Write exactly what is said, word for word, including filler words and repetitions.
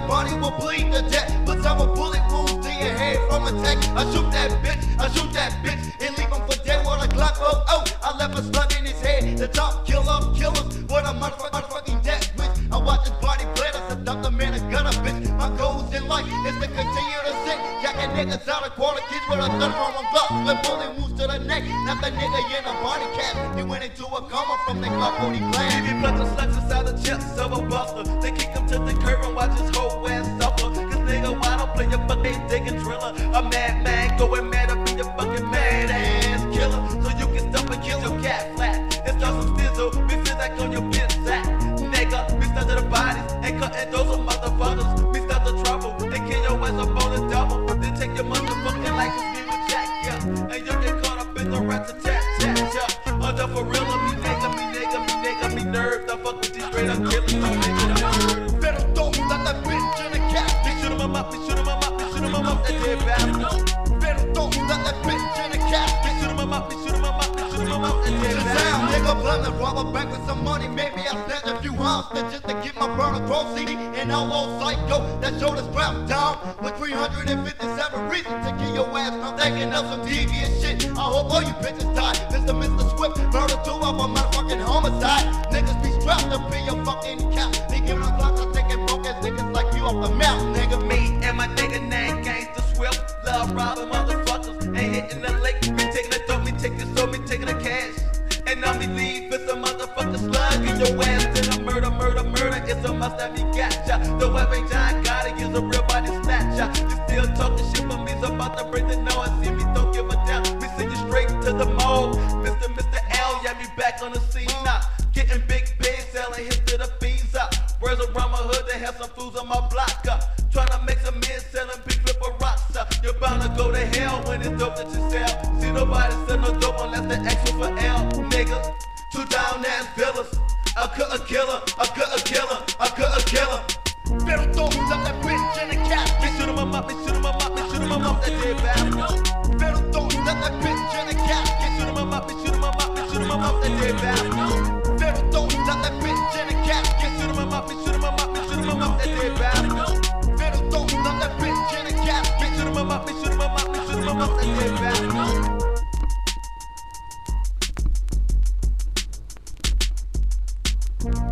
body will bleed to death. But some a bullet wounds to your head from attack. I shoot that bitch, I shoot that bitch, and leave him for dead with a Glock. Oh, oh, I left a slug in his head. The top killer killers, what a motherfucking death wish. I watch his body bleed, I seduct the man, a gunner bitch. My goals in life is to continue to sin. Jacking niggas out of quarter kids with a gun from a Glock. With bullet wounds to the neck, not the nigga in a body cast. He went into a coma from the Glock forty plan. He be plucking slugs inside the chest of a buster. They kick him to the curb and watch his whole ass suffer. Cause nigga, why don't play your fucking digging driller? A madman going mad up in your fucking mad ass killer. So you can stop and kill your cat flat. And start some stizzle, be fit like on your bitch sack. Nigga, be stuck to the bodies and cutting those of motherfuckers. Be stuck to trouble and kill your ass up on the double. Then take your motherfucking life and give it jack, yeah. And you get caught up in the rats a tat tat, yeah. Under for real, me nigga, me nigga, me nigga, me nerve. The fuck with these straight up killers, me nigga. Better don't let that bitch in the cat. We shoot him up, we shoot him up, we shoot him up, that dead bastard. Better don't let that bitch in the cat. We shoot him up, we shoot him up, we shoot him up, that dead bastard. Nigga, blood to rob a bank with some money. Maybe I snatch a few hostages to get my burner cross C D and outlaw psycho that showed us strap down with three hundred fifty-seven reasons to kill your ass. I'm thinking of some devious shit. I hope all you bitches die. Mister Mister Swift, murder two of a motherfucking homicide. Niggas be strapped up in your fucking cap. They giving us blocks of taking broke ass niggas like you off the mouth, nigga. Me and my nigga name Gangsta Swift. Love robbing motherfuckers and hitting the lake. Me taking the dope, me taking so, me taking the cash. And now me leave with a motherfucking slug in your ass. Then a murder, murder, murder. It's a must that me gotcha. The weapon John got it is a real body snatcher. You still talking shit, but me's about to break the nose. See me, don't give a damn. We send you straight to the mold. Mister Mister L, yeah, me back on the scene now. Getting big pay, selling hits to the fiends up. Words around my hood, they have some fools on my block up. Trying to make some men selling big flipper rocks up. You're bound to go to hell when it's dope that you sell. See nobody sell no dope unless they ask you for L, niggas. Two down ass villas. I could a killer, I could a killer, I could a killer. Better don't let that bitch in the cat. We shoot him up, we shoot him up, we shoot him up, that dead bastard. Better don't let that bitch in the cat. We shoot him up, we shoot him up, we shoot him up, that dead bastard. Better don't let that bitch in the cat. We shoot him up, we shoot him up, we shoot him up, that dead bastard. Better don't let that bitch in the cat. We shoot him up, we shoot him up, we shoot him up, that dead bastard. You